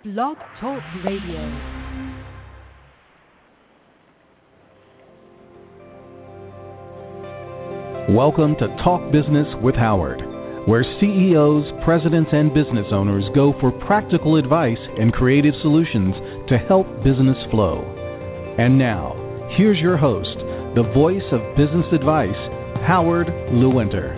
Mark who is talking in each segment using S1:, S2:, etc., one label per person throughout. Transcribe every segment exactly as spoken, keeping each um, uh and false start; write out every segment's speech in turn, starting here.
S1: Blog Talk Radio.
S2: Welcome to Talk Business with Howard, where C E Os, presidents, and business owners go for practical advice and creative solutions to help business flow. And now, here's your host, the voice of business advice, Howard Lewinter.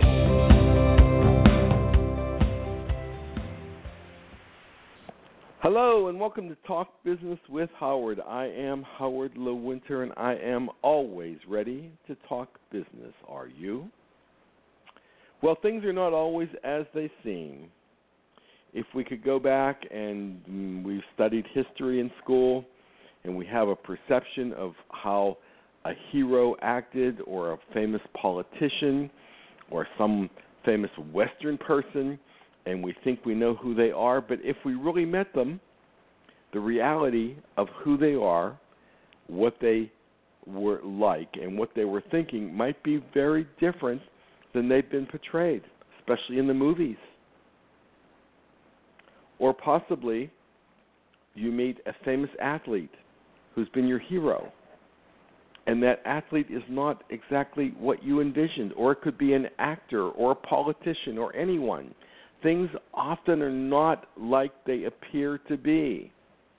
S3: Hello and welcome to Talk Business with Howard. I am Howard Lewinter and I am always ready to talk business. Are you? Well, things are not always as they seem. If we could go back and mm, we've studied history in school and we have a perception of how a hero acted or a famous politician or some famous Western person, and we think we know who they are, but if we really met them, the reality of who they are, what they were like, and what they were thinking might be very different than they've been portrayed, especially in the movies. Or possibly you meet a famous athlete who's been your hero, and that athlete is not exactly what you envisioned, or it could be an actor or a politician or anyone. Things often are not like they appear to be.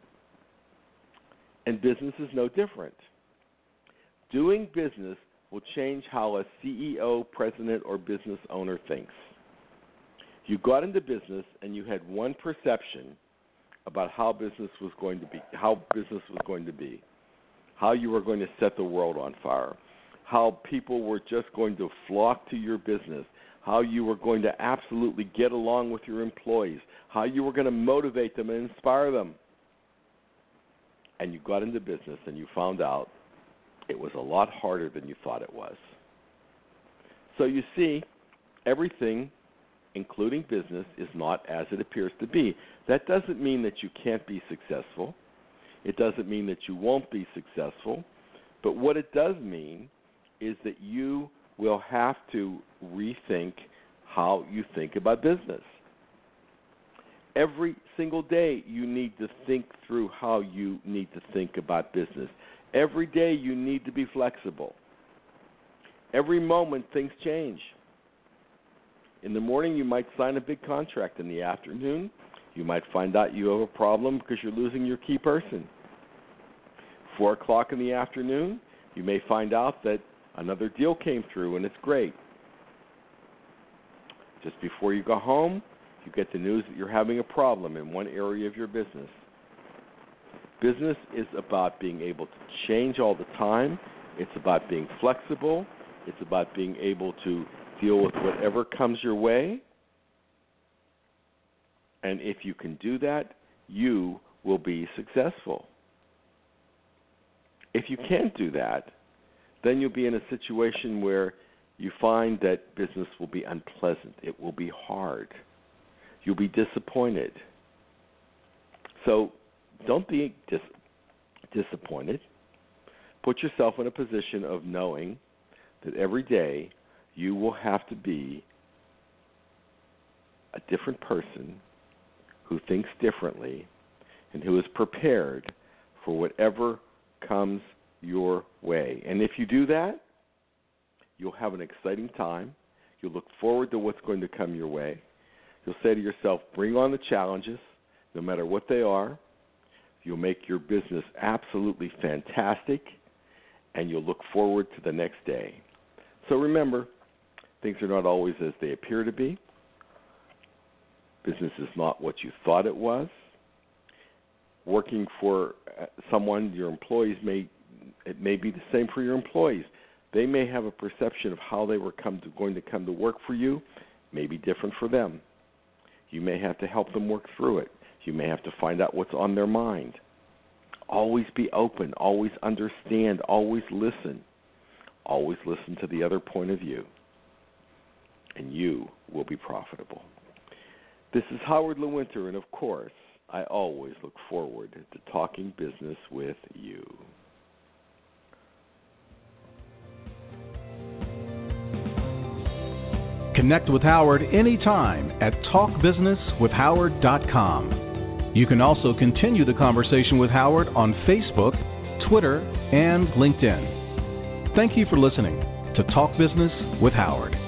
S3: And business is no different. Doing business will change how a C E O, president, or business owner thinks. You got into business and you had one perception about how business was going to be, how business was going to be, how you were going to set the world on fire, how people were just going to flock to your business, how you were going to absolutely get along with your employees, how you were going to motivate them and inspire them. And you got into business and you found out it was a lot harder than you thought it was. So you see, everything, including business, is not as it appears to be. That doesn't mean that you can't be successful. It doesn't mean that you won't be successful. But what it does mean is that you will have to rethink how you think about business. Every single day you need to think through how you need to think about business. Every day you need to be flexible. Every moment things change. In the morning you might sign a big contract. In the afternoon you might find out you have a problem because you're losing your key person. Four o'clock in the afternoon you may find out that another deal came through, and it's great. Just before you go home, you get the news that you're having a problem in one area of your business. Business is about being able to change all the time. It's about being flexible. It's about being able to deal with whatever comes your way. And if you can do that, you will be successful. If you can't do that, then you'll be in a situation where you find that business will be unpleasant. It will be hard. You'll be disappointed. So don't be dis- disappointed. Put yourself in a position of knowing that every day you will have to be a different person who thinks differently and who is prepared for whatever comes your way. And if you do that, you'll have an exciting time. You'll look forward to what's going to come your way. You'll say to yourself, bring on the challenges, no matter what they are. You'll make your business absolutely fantastic, and you'll look forward to the next day. So remember, things are not always as they appear to be. Business is not what you thought it was. Working for someone, your employees may It may be the same for your employees. They may have a perception of how they were come to, going to come to work for you, may be different for them. You may have to help them work through it. You may have to find out what's on their mind. Always be open. Always understand. Always listen. Always listen to the other point of view. And you will be profitable. This is Howard Lewinter, and of course, I always look forward to talking business with you.
S2: Connect with Howard anytime at talk business with howard dot com. You can also continue the conversation with Howard on Facebook, Twitter, and LinkedIn. Thank you for listening to Talk Business with Howard.